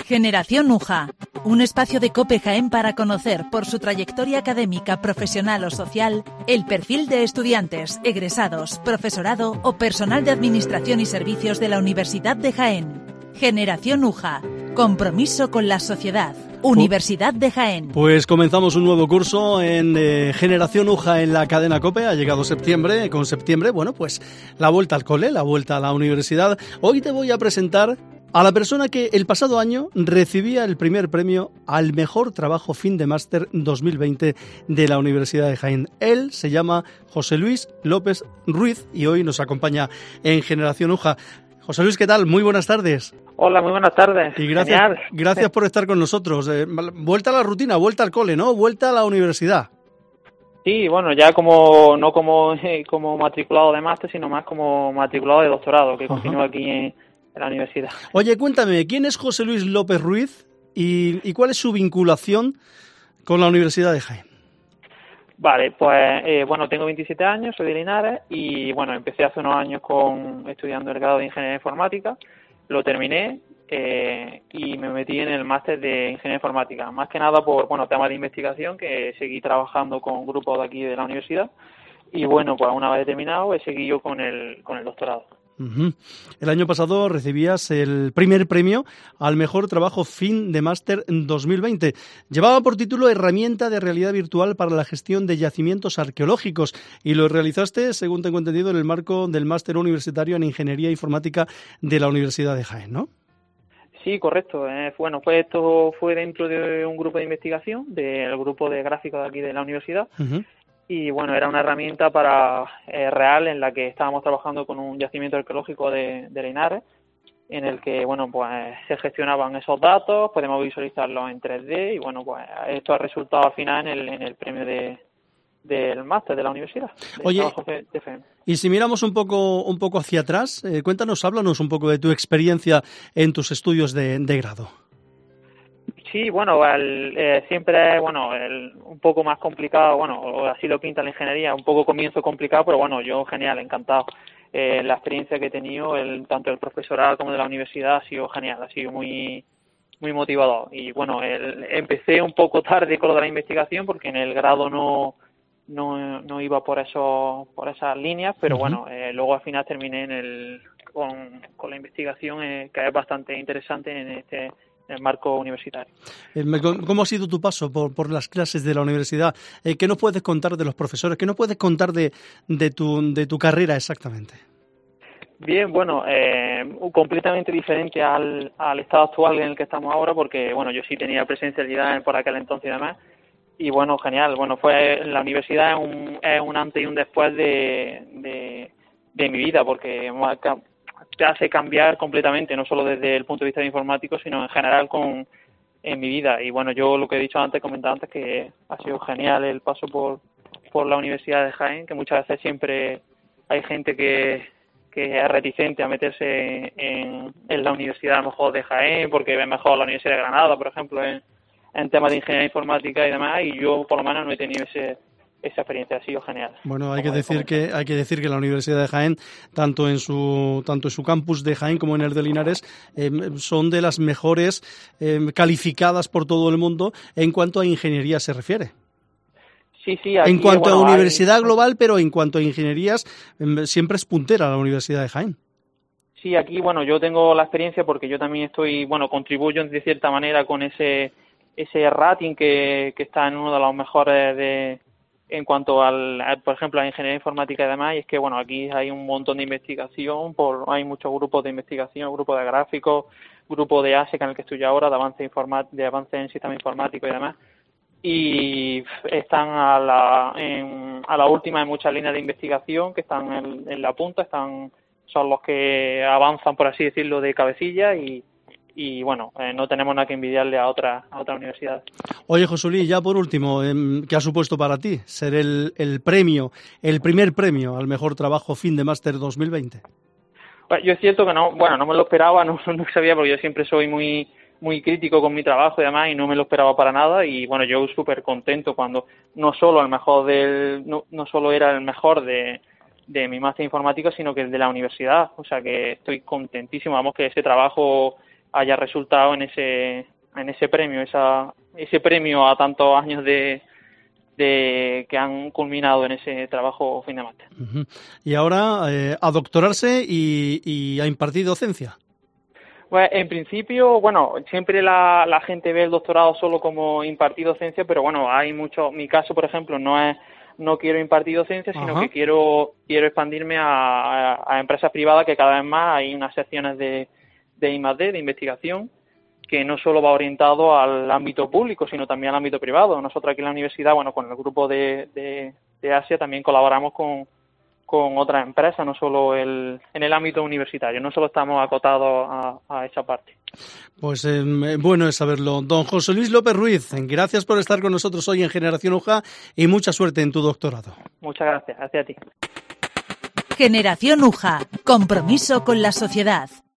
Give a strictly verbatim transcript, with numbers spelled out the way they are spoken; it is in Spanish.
Generación U J A, un espacio de COPE Jaén para conocer, por su trayectoria académica, profesional o social, el perfil de estudiantes, egresados, profesorado o personal de Administración y Servicios de la Universidad de Jaén. Generación U J A, compromiso con la sociedad. Universidad de Jaén. Pues comenzamos un nuevo curso en eh, Generación U J A en la cadena COPE. Ha llegado septiembre, con septiembre, bueno, pues la vuelta al cole, la vuelta a la universidad. Hoy te voy a presentar a la persona que el pasado año recibía el primer premio al mejor trabajo fin de máster dos mil veinte de la Universidad de Jaén. Él se llama José Luis López Ruiz y hoy nos acompaña en Generación U J A. José Luis, ¿qué tal? Muy buenas tardes. Hola, muy buenas tardes. Y gracias, Genial. gracias por estar con nosotros. Eh, vuelta a la rutina, vuelta al cole, ¿no? Vuelta a la universidad. Sí, bueno, ya como no como eh, como matriculado de máster, sino más como matriculado de doctorado, que continúo aquí en, en la universidad. Oye, cuéntame, ¿quién es José Luis López Ruiz y, y cuál es su vinculación con la Universidad de Jaén? Vale, pues eh, bueno, tengo veintisiete años, soy de Linares y bueno, empecé hace unos años con estudiando el grado de Ingeniería Informática, lo terminé eh, y me metí en el máster de Ingeniería Informática, más que nada por bueno temas de investigación, que seguí trabajando con grupos de aquí de la universidad y bueno, pues una vez terminado he seguido con el con el doctorado. Uh-huh. El año pasado recibías el primer premio al mejor trabajo fin de máster dos mil veinte. Llevaba por título Herramienta de realidad virtual para la gestión de yacimientos arqueológicos y lo realizaste, según tengo entendido, en el marco del máster universitario en Ingeniería Informática de la Universidad de Jaén, ¿no? Sí, correcto. Eh, bueno, pues esto fue dentro de un grupo de investigación, del grupo de gráficos de aquí de la universidad. Uh-huh. Y bueno, era una herramienta para eh, real en la que estábamos trabajando con un yacimiento arqueológico de, de Linares, en el que bueno pues se gestionaban esos datos, podemos visualizarlos en tres D y bueno pues esto ha resultado al final en el, en el premio de del máster de la universidad. Oye, de y si miramos un poco un poco hacia atrás, eh, cuéntanos, háblanos un poco de tu experiencia en tus estudios de, de grado. Sí, bueno, el, eh, siempre bueno, el, un poco más complicado, bueno, así lo pinta la ingeniería, un poco comienzo complicado, pero bueno, yo genial, encantado. Eh, la experiencia que he tenido, el, tanto el profesorado como de la universidad, ha sido genial, ha sido muy muy motivador. Y bueno, el, empecé un poco tarde con lo de la investigación porque en el grado no no, no iba por eso por esas líneas, pero uh-huh. bueno, eh, luego al final terminé en el con, con la investigación, eh, que es bastante interesante en este el marco universitario. ¿Cómo ha sido tu paso por, por las clases de la universidad? ¿Qué nos puedes contar de los profesores? ¿Qué nos puedes contar de, de, tu, de tu carrera exactamente? Bien, bueno, eh, completamente diferente al, al estado actual en el que estamos ahora, porque bueno, yo sí tenía presencialidad por aquel entonces y demás, y bueno, genial. Bueno, fue la universidad es un, es un antes y un después de, de, de mi vida, porque te hace cambiar completamente, no solo desde el punto de vista de informático, sino en general con en mi vida. Y bueno, yo lo que he dicho antes, comentado antes, que ha sido genial el paso por por la Universidad de Jaén, que muchas veces siempre hay gente que, que es reticente a meterse en, en la universidad a lo mejor de Jaén, porque ve mejor la Universidad de Granada, por ejemplo, en, en temas de ingeniería informática y demás, y yo por lo menos no he tenido ese esa experiencia, ha sido genial. Bueno, hay que decir que hay que decir que la Universidad de Jaén, tanto en su tanto en su campus de Jaén como en el de Linares, eh, son de las mejores eh, calificadas por todo el mundo en cuanto a ingeniería se refiere. Sí, sí. Aquí, en cuanto bueno, a universidad hay... global, pero en cuanto a ingenierías, eh, siempre es puntera la Universidad de Jaén. Sí, aquí, bueno, yo tengo la experiencia porque yo también estoy, bueno, contribuyo de cierta manera con ese ese rating que, que está en uno de los mejores de en cuanto al, a, por ejemplo, a ingeniería informática y demás, y es que, bueno, aquí hay un montón de investigación, por hay muchos grupos de investigación, grupos de gráficos, grupo de ASEC en el que estoy ahora, de avance informa, de avance en sistema informático y demás, y están a la en, a la última en muchas líneas de investigación que están en, en la punta, están son los que avanzan, por así decirlo, de cabecilla y y bueno, eh, no tenemos nada que envidiarle a otra a otra universidad. Oye, José Luis, ya por último, eh, ¿qué ha supuesto para ti ser el, el premio, el primer premio al mejor trabajo fin de máster dos mil veinte? Bueno, yo es cierto que no, bueno, no me lo esperaba, no, no sabía, porque yo siempre soy muy muy crítico con mi trabajo y demás, y no me lo esperaba para nada, y bueno, yo súper contento cuando no solo el mejor del, no, no solo era el mejor de de mi máster informático, sino que el de la universidad, o sea que estoy contentísimo, vamos, que ese trabajo haya resultado en ese en ese premio, esa ese premio a tantos años de, de que han culminado en ese trabajo fin de máster. Uh-huh. Y ahora eh, a doctorarse y, y a impartir docencia. Pues en principio, bueno, siempre la, la gente ve el doctorado solo como impartir docencia, pero bueno, hay mucho. Mi caso, por ejemplo, no es no quiero impartir docencia, sino Ajá. que quiero quiero expandirme a, a, a empresas privadas, que cada vez más hay unas secciones de, de I más D, de investigación, que no solo va orientado al ámbito público, sino también al ámbito privado. Nosotros aquí en la universidad, bueno, con el grupo de, de, de Asia también colaboramos con, con otras empresas, no solo el, en el ámbito universitario, no solo estamos acotados a, a esa parte. Pues eh, bueno es saberlo. Don José Luis López Ruiz, gracias por estar con nosotros hoy en Generación U J A y mucha suerte en tu doctorado. Muchas gracias, gracias a ti. Generación U J A, compromiso con la sociedad.